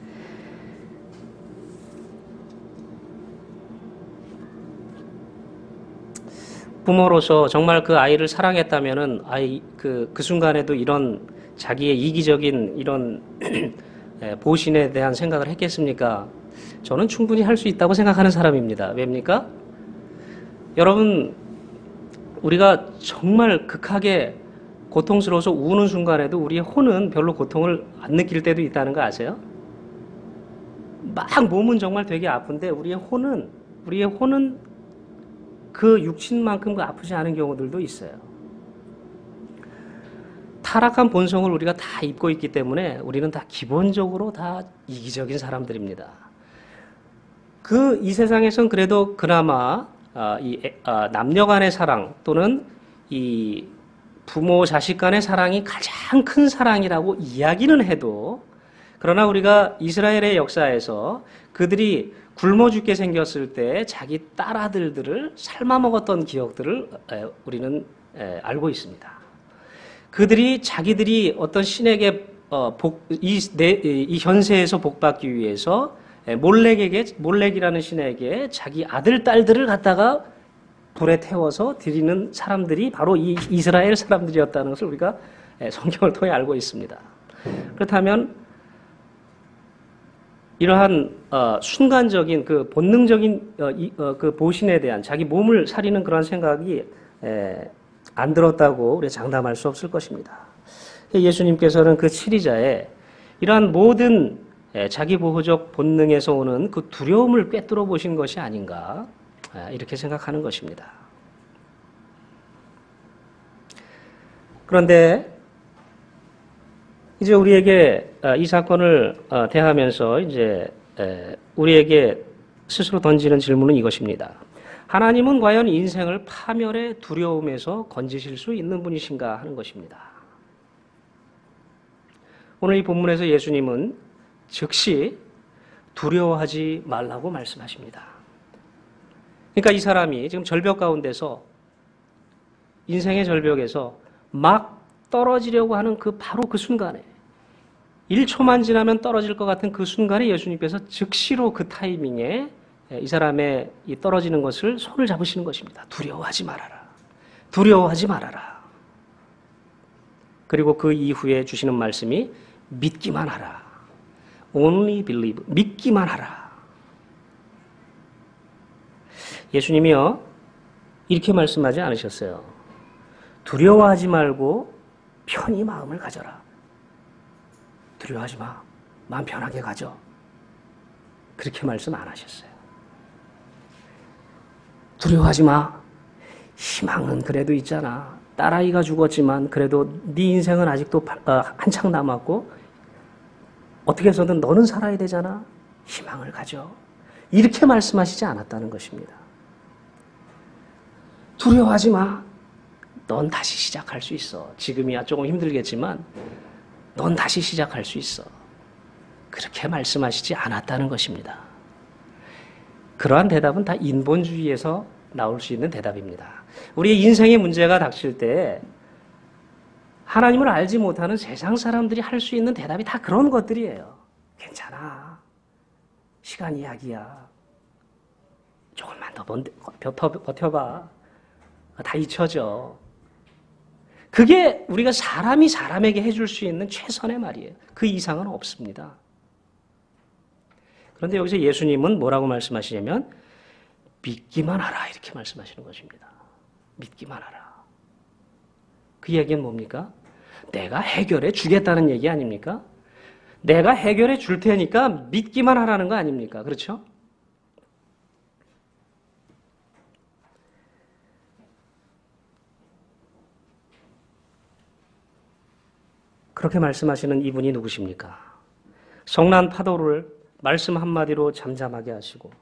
부모로서 정말 그 아이를 사랑했다면은 아이 그, 그 순간에도 이런 자기의 이기적인 이런 보신에 대한 생각을 했겠습니까? 저는 충분히 할 수 있다고 생각하는 사람입니다. 왜입니까? 여러분, 우리가 정말 극하게 고통스러워서 우는 순간에도 우리의 혼은 별로 고통을 안 느낄 때도 있다는 거 아세요? 막 몸은 정말 되게 아픈데 우리의 혼은, 우리의 혼은 그 육신만큼 그 아프지 않은 경우들도 있어요. 타락한 본성을 우리가 다 입고 있기 때문에 우리는 다 기본적으로 다 이기적인 사람들입니다. 그 이 세상에선 그래도 그나마 아, 이 아, 남녀 간의 사랑 또는 이 부모 자식 간의 사랑이 가장 큰 사랑이라고 이야기는 해도 그러나 우리가 이스라엘의 역사에서 그들이 굶어 죽게 생겼을 때 자기 딸아들들을 삶아 먹었던 기억들을 우리는 알고 있습니다. 그들이 자기들이 어떤 신에게 복, 이, 이 현세에서 복받기 위해서 몰렉에게, 몰렉이라는 신에게 자기 아들, 딸들을 갖다가 불에 태워서 드리는 사람들이 바로 이 이스라엘 사람들이었다는 것을 우리가 성경을 통해 알고 있습니다. 그렇다면 이러한 어, 순간적인 그 본능적인 어, 이, 어, 그 보신에 대한 자기 몸을 사리는 그런 생각이 에, 안 들었다고 우리가 장담할 수 없을 것입니다. 예수님께서는 그 치리자의 이러한 모든 에, 자기 보호적 본능에서 오는 그 두려움을 꿰뚫어 보신 것이 아닌가 에, 이렇게 생각하는 것입니다. 그런데 이제 우리에게 이 사건을 대하면서 이제 우리에게 스스로 던지는 질문은 이것입니다. 하나님은 과연 인생을 파멸의 두려움에서 건지실 수 있는 분이신가 하는 것입니다. 오늘 이 본문에서 예수님은 즉시 두려워하지 말라고 말씀하십니다. 그러니까 이 사람이 지금 절벽 가운데서 인생의 절벽에서 막 떨어지려고 하는 그 바로 그 순간에 일 초만 지나면 떨어질 것 같은 그 순간에 예수님께서 즉시로 그 타이밍에 이 사람의 이 떨어지는 것을 손을 잡으시는 것입니다. 두려워하지 말아라. 두려워하지 말아라. 그리고 그 이후에 주시는 말씀이 믿기만 하라. Only believe. 믿기만 하라. 예수님이요 이렇게 말씀하지 않으셨어요. 두려워하지 말고 편히 마음을 가져라. 두려워하지 마. 마음 편하게 가져. 그렇게 말씀 안 하셨어요. 두려워하지 마. 희망은 그래도 있잖아. 딸아이가 죽었지만 그래도 네 인생은 아직도 한창 남았고 어떻게 해서든 너는 살아야 되잖아. 희망을 가져. 이렇게 말씀하시지 않았다는 것입니다. 두려워하지 마. 넌 다시 시작할 수 있어. 지금이야 조금 힘들겠지만 넌 다시 시작할 수 있어. 그렇게 말씀하시지 않았다는 것입니다. 그러한 대답은 다 인본주의에서 나올 수 있는 대답입니다. 우리의 인생의 문제가 닥칠 때 하나님을 알지 못하는 세상 사람들이 할 수 있는 대답이 다 그런 것들이에요. 괜찮아. 시간 이야기야. 조금만 더 버텨봐. 다 잊혀져. 그게 우리가 사람이 사람에게 해줄 수 있는 최선의 말이에요. 그 이상은 없습니다. 그런데 여기서 예수님은 뭐라고 말씀하시냐면 믿기만 하라 이렇게 말씀하시는 것입니다. 믿기만 하라. 그 이야기는 뭡니까? 내가 해결해 주겠다는 얘기 아닙니까? 내가 해결해 줄 테니까 믿기만 하라는 거 아닙니까? 그렇죠? 그렇게 말씀하시는 이분이 누구십니까? 성난 파도를 말씀 한마디로 잠잠하게 하시고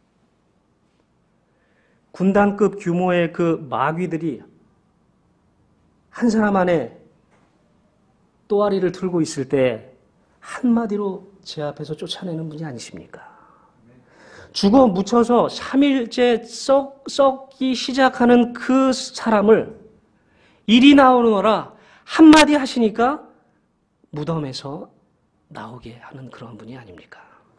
군단급 규모의 그 마귀들이 한 사람 안에 또아리를 들고 있을 때 한마디로 제 앞에서 쫓아내는 분이 아니십니까? 죽어 묻혀서 삼 일째 썩, 썩기 시작하는 그 사람을 이리 나오너라 한마디 하시니까 무덤에서 나오게 하는 그런 분이 아닙니까?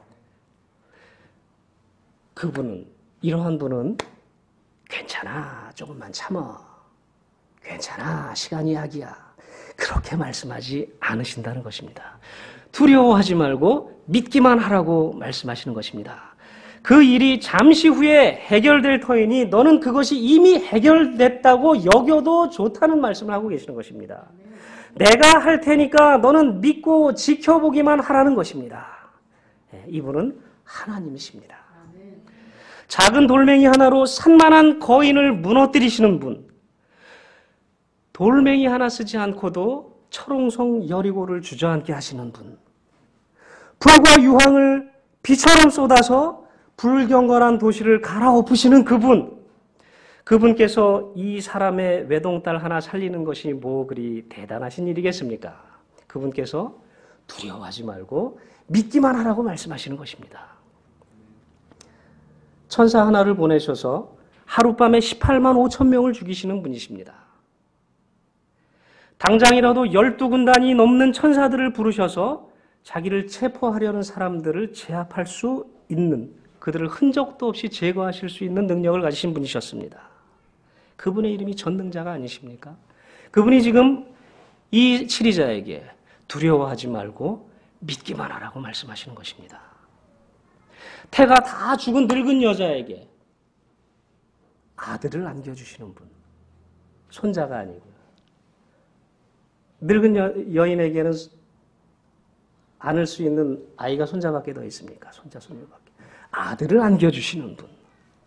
그분은, 이러한 분은 괜찮아, 조금만 참아. 괜찮아, 시간이 약이야. 그렇게 말씀하지 않으신다는 것입니다. 두려워하지 말고 믿기만 하라고 말씀하시는 것입니다. 그 일이 잠시 후에 해결될 터이니 너는 그것이 이미 해결됐다고 여겨도 좋다는 말씀을 하고 계시는 것입니다. 내가 할 테니까 너는 믿고 지켜보기만 하라는 것입니다. 이분은 하나님이십니다. 작은 돌멩이 하나로 산만한 거인을 무너뜨리시는 분, 돌멩이 하나 쓰지 않고도 철옹성 여리고를 주저앉게 하시는 분, 불과 유황을 비처럼 쏟아서 불경건한 도시를 갈아엎으시는 그분, 그분께서 이 사람의 외동딸 하나 살리는 것이 뭐 그리 대단하신 일이겠습니까? 그분께서 두려워하지 말고 믿기만 하라고 말씀하시는 것입니다. 천사 하나를 보내셔서 하룻밤에 십팔만 오천 명을 죽이시는 분이십니다. 당장이라도 열두 군단이 넘는 천사들을 부르셔서 자기를 체포하려는 사람들을 제압할 수 있는, 그들을 흔적도 없이 제거하실 수 있는 능력을 가지신 분이셨습니다. 그분의 이름이 전능자가 아니십니까? 그분이 지금 이 치리자에게 두려워하지 말고 믿기만 하라고 말씀하시는 것입니다. 태가 다 죽은 늙은 여자에게 아들을 안겨주시는 분, 손자가 아니고요. 늙은 여, 여인에게는 안을 수 있는 아이가 손자밖에 더 있습니까? 손자, 손녀밖에. 아들을 안겨주시는 분.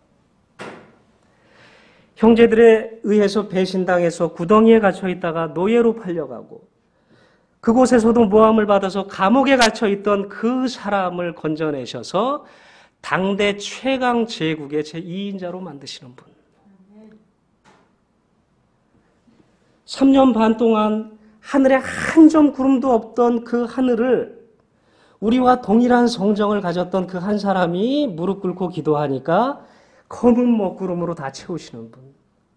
형제들에 의해서 배신당해서 구덩이에 갇혀 있다가 노예로 팔려가고 그곳에서도 모함을 받아서 감옥에 갇혀 있던 그 사람을 건져내셔서 당대 최강 제국의 제이 인자로 만드시는 분. 삼 년 반 동안 하늘에 한 점 구름도 없던 그 하늘을 우리와 동일한 성정을 가졌던 그 한 사람이 무릎 꿇고 기도하니까 검은 먹구름으로 다 채우시는 분.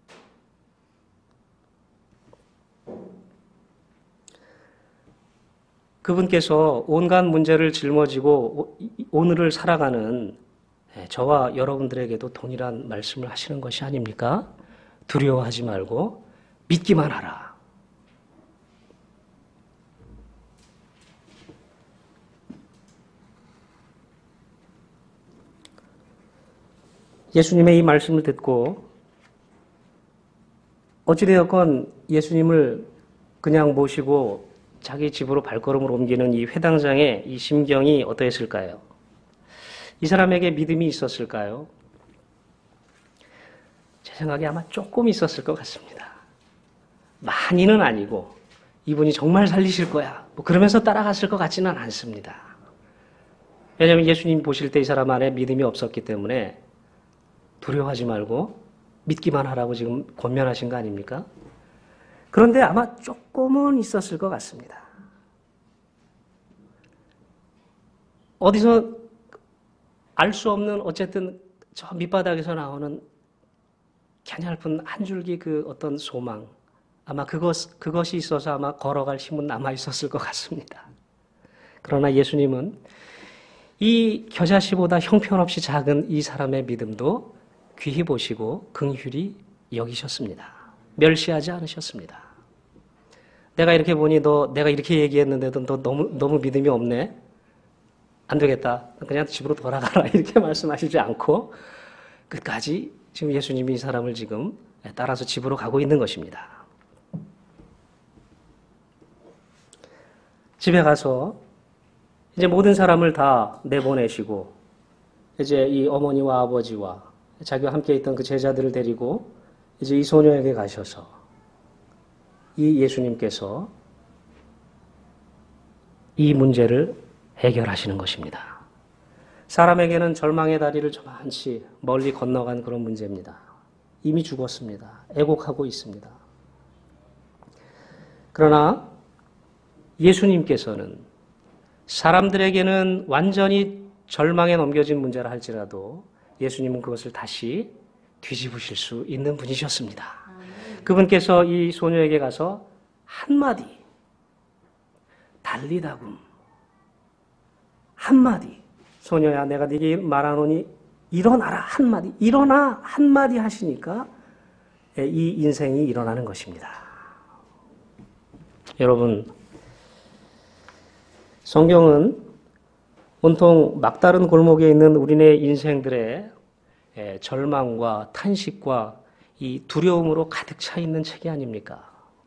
그분께서 온갖 문제를 짊어지고 오늘을 살아가는 저와 여러분들에게도 동일한 말씀을 하시는 것이 아닙니까? 두려워하지 말고 믿기만 하라. 예수님의 이 말씀을 듣고 어찌되었건 예수님을 그냥 모시고 자기 집으로 발걸음을 옮기는 이 회당장의 이 심경이 어떠했을까요? 이 사람에게 믿음이 있었을까요? 제 생각에 아마 조금 있었을 것 같습니다. 많이는 아니고 이분이 정말 살리실 거야 뭐 그러면서 따라갔을 것 같지는 않습니다. 왜냐하면 예수님 보실 때 이 사람 안에 믿음이 없었기 때문에 두려워하지 말고 믿기만 하라고 지금 권면하신 거 아닙니까? 그런데 아마 조금은 있었을 것 같습니다. 어디서 알 수 없는 어쨌든 저 밑바닥에서 나오는 갸냘픈 한 줄기 그 어떤 소망, 아마 그것, 그것이 있어서 아마 걸어갈 힘은 남아 있었을 것 같습니다. 그러나 예수님은 이 겨자씨보다 형편없이 작은 이 사람의 믿음도 귀히 보시고 긍휼히 여기셨습니다. 멸시하지 않으셨습니다. 내가 이렇게 보니 너 내가 이렇게 얘기했는데도 너 너무 너무 믿음이 없네. 안 되겠다. 그냥 집으로 돌아가라. 이렇게 말씀하시지 않고 끝까지 지금 예수님이 이 사람을 지금 따라서 집으로 가고 있는 것입니다. 집에 가서 이제 모든 사람을 다 내보내시고 이제 이 어머니와 아버지와 자기와 함께 있던 그 제자들을 데리고 이제 이 소녀에게 가셔서 이 예수님께서 이 문제를 해결하시는 것입니다. 사람에게는 절망의 다리를 저만치 멀리 건너간 그런 문제입니다. 이미 죽었습니다. 애곡하고 있습니다. 그러나 예수님께서는 사람들에게는 완전히 절망에 넘겨진 문제라 할지라도 예수님은 그것을 다시 뒤집으실 수 있는 분이셨습니다. 그분께서 이 소녀에게 가서 한마디, 달리다굼, 한마디, 소녀야 내가 네게 말하노니 일어나라 한마디, 일어나 한마디 하시니까 이 인생이 일어나는 것입니다. 여러분, 성경은 온통 막다른 골목에 있는 우리네 인생들의 절망과 탄식과 이 두려움으로 가득 차 있는 책이 아닙니까?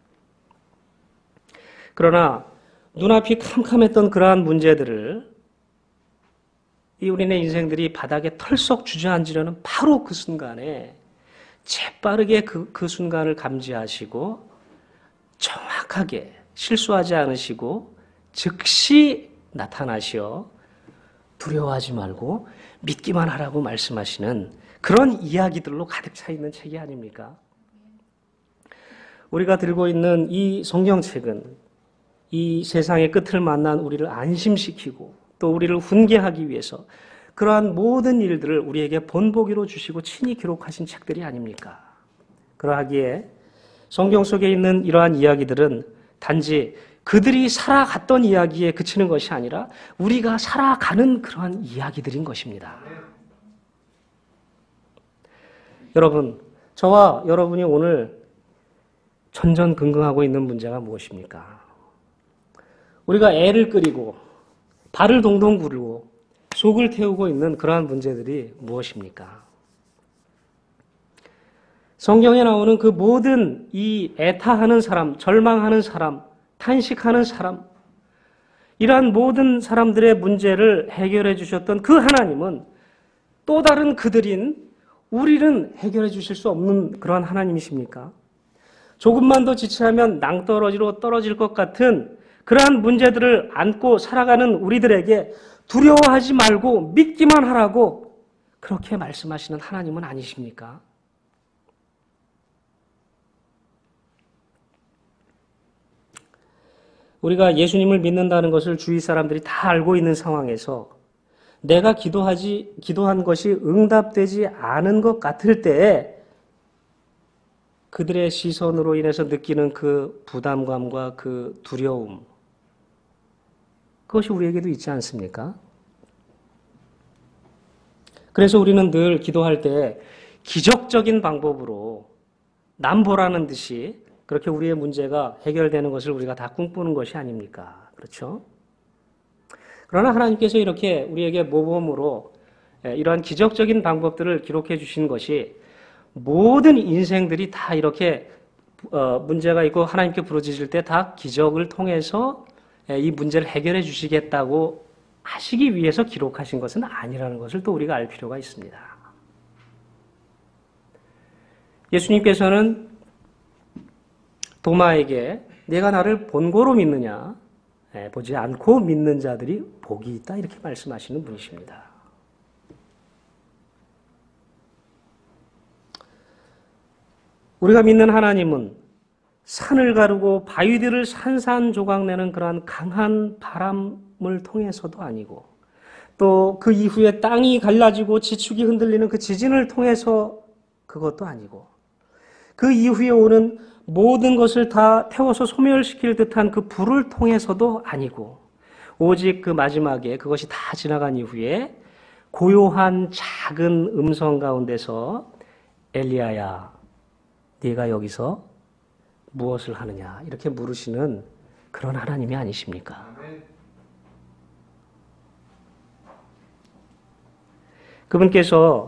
그러나 눈앞이 캄캄했던 그러한 문제들을 이 우리네 인생들이 바닥에 털썩 주저앉으려는 바로 그 순간에 재빠르게 그, 그 순간을 감지하시고 정확하게 실수하지 않으시고 즉시 나타나시어 두려워하지 말고 믿기만 하라고 말씀하시는 그런 이야기들로 가득 차 있는 책이 아닙니까? 우리가 들고 있는 이 성경책은 이 세상의 끝을 만난 우리를 안심시키고 또 우리를 훈계하기 위해서 그러한 모든 일들을 우리에게 본보기로 주시고 친히 기록하신 책들이 아닙니까? 그러하기에 성경 속에 있는 이러한 이야기들은 단지 그들이 살아갔던 이야기에 그치는 것이 아니라 우리가 살아가는 그러한 이야기들인 것입니다. 여러분, 저와 여러분이 오늘 전전긍긍하고 있는 문제가 무엇입니까? 우리가 애를 끓이고 발을 동동 구르고 속을 태우고 있는 그러한 문제들이 무엇입니까? 성경에 나오는 그 모든 이 애타하는 사람, 절망하는 사람, 탄식하는 사람, 이러한 모든 사람들의 문제를 해결해 주셨던 그 하나님은 또 다른 그들인 우리는 해결해 주실 수 없는 그러한 하나님이십니까? 조금만 더 지체하면 낭떠러지로 떨어질 것 같은 그러한 문제들을 안고 살아가는 우리들에게 두려워하지 말고 믿기만 하라고 그렇게 말씀하시는 하나님은 아니십니까? 우리가 예수님을 믿는다는 것을 주위 사람들이 다 알고 있는 상황에서 내가 기도하지, 기도한 것이 응답되지 않은 것 같을 때에 그들의 시선으로 인해서 느끼는 그 부담감과 그 두려움, 그것이 우리에게도 있지 않습니까? 그래서 우리는 늘 기도할 때 기적적인 방법으로 남보라는 듯이 그렇게 우리의 문제가 해결되는 것을 우리가 다 꿈꾸는 것이 아닙니까? 그렇죠? 그러나 하나님께서 이렇게 우리에게 모범으로 이러한 기적적인 방법들을 기록해 주신 것이 모든 인생들이 다 이렇게 문제가 있고 하나님께 부르짖을 때 다 기적을 통해서 이 문제를 해결해 주시겠다고 하시기 위해서 기록하신 것은 아니라는 것을 또 우리가 알 필요가 있습니다. 예수님께서는 도마에게 내가 나를 본고로 믿느냐, 보지 않고 믿는 자들이 복이 있다 이렇게 말씀하시는 분이십니다. 우리가 믿는 하나님은 산을 가르고 바위들을 산산조각내는 그러한 강한 바람을 통해서도 아니고 또 그 이후에 땅이 갈라지고 지축이 흔들리는 그 지진을 통해서 그것도 아니고 그 이후에 오는 모든 것을 다 태워서 소멸시킬 듯한 그 불을 통해서도 아니고 오직 그 마지막에 그것이 다 지나간 이후에 고요한 작은 음성 가운데서 엘리야야 네가 여기서 무엇을 하느냐 이렇게 물으시는 그런 하나님이 아니십니까? 그분께서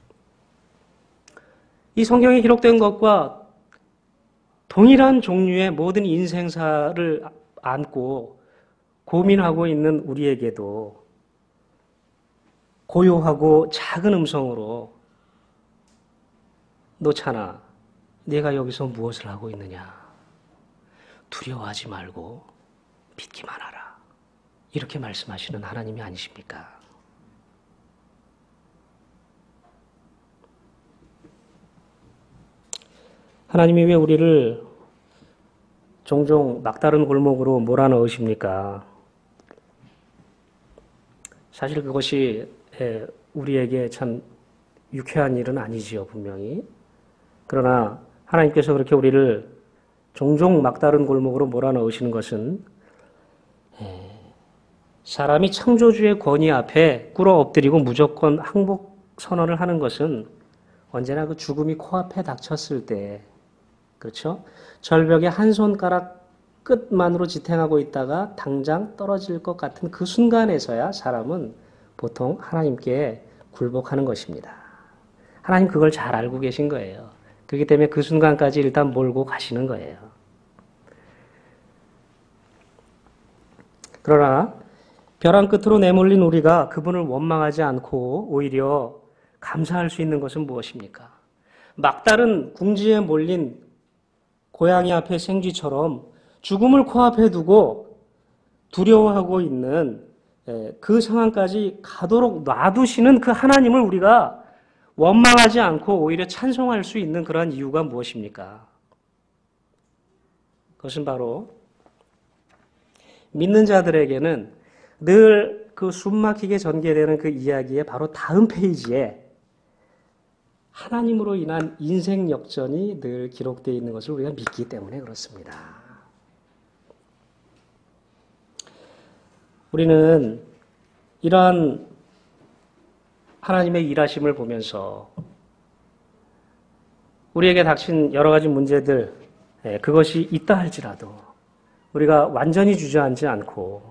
이 성경에 기록된 것과 동일한 종류의 모든 인생사를 안고 고민하고 있는 우리에게도 고요하고 작은 음성으로 너 차나 내가 여기서 무엇을 하고 있느냐? 두려워하지 말고 믿기만 하라. 이렇게 말씀하시는 하나님이 아니십니까? 하나님이 왜 우리를 종종 막다른 골목으로 몰아넣으십니까? 사실 그것이 우리에게 참 유쾌한 일은 아니지요, 분명히. 그러나 하나님께서 그렇게 우리를 종종 막다른 골목으로 몰아넣으시는 것은 사람이 창조주의 권위 앞에 꿇어 엎드리고 무조건 항복 선언을 하는 것은 언제나 그 죽음이 코앞에 닥쳤을 때, 그렇죠? 절벽의 한 손가락 끝만으로 지탱하고 있다가 당장 떨어질 것 같은 그 순간에서야 사람은 보통 하나님께 굴복하는 것입니다. 하나님 그걸 잘 알고 계신 거예요. 그렇기 때문에 그 순간까지 일단 몰고 가시는 거예요. 그러나 벼랑 끝으로 내몰린 우리가 그분을 원망하지 않고 오히려 감사할 수 있는 것은 무엇입니까? 막다른 궁지에 몰린 고양이 앞에 생쥐처럼 죽음을 코앞에 두고 두려워하고 있는 그 상황까지 가도록 놔두시는 그 하나님을 우리가 원망하지 않고 오히려 찬송할 수 있는 그러한 이유가 무엇입니까? 그것은 바로 믿는 자들에게는 늘 그 숨막히게 전개되는 그 이야기의 바로 다음 페이지에 하나님으로 인한 인생 역전이 늘 기록되어 있는 것을 우리가 믿기 때문에 그렇습니다. 우리는 이러한 하나님의 일하심을 보면서 우리에게 닥친 여러 가지 문제들, 그것이 있다 할지라도 우리가 완전히 주저앉지 않고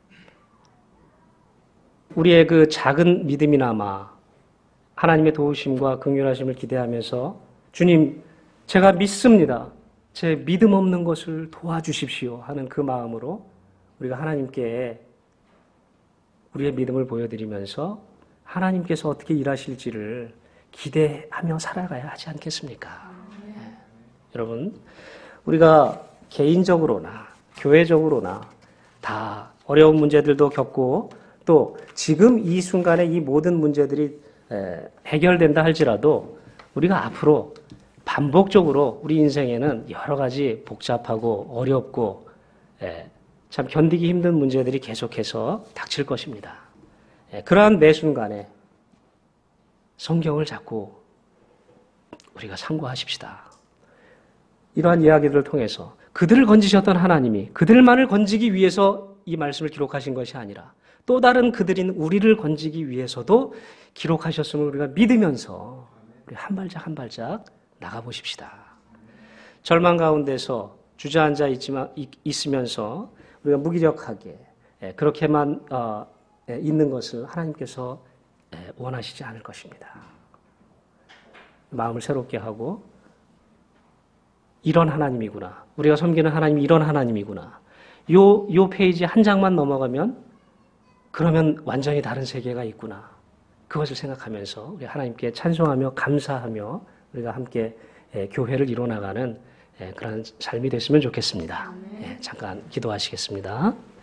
우리의 그 작은 믿음이나마 하나님의 도우심과 긍휼하심을 기대하면서 주님, 제가 믿습니다. 제 믿음 없는 것을 도와주십시오 하는 그 마음으로 우리가 하나님께 우리의 믿음을 보여드리면서 하나님께서 어떻게 일하실지를 기대하며 살아가야 하지 않겠습니까? 네. 여러분, 우리가 개인적으로나 교회적으로나 다 어려운 문제들도 겪고 또 지금 이 순간에 이 모든 문제들이 해결된다 할지라도 우리가 앞으로 반복적으로 우리 인생에는 여러 가지 복잡하고 어렵고 참 견디기 힘든 문제들이 계속해서 닥칠 것입니다. 그러한 매 순간에 성경을 잡고 우리가 상고하십시다. 이러한 이야기들을 통해서 그들을 건지셨던 하나님이 그들만을 건지기 위해서 이 말씀을 기록하신 것이 아니라 또 다른 그들인 우리를 건지기 위해서도 기록하셨음을 우리가 믿으면서 우리 한 발짝 한 발짝 나가보십시다. 절망 가운데서 주저앉아 있지만, 있으면서 우리가 무기력하게 그렇게만 있는 것을 하나님께서 원하시지 않을 것입니다. 마음을 새롭게 하고 이런 하나님이구나. 우리가 섬기는 하나님이 이런 하나님이구나. 요, 요 페이지 한 장만 넘어가면 그러면 완전히 다른 세계가 있구나. 그것을 생각하면서 우리 하나님께 찬송하며 감사하며 우리가 함께 교회를 이뤄나가는 그런 삶이 됐으면 좋겠습니다. 네, 잠깐 기도하시겠습니다.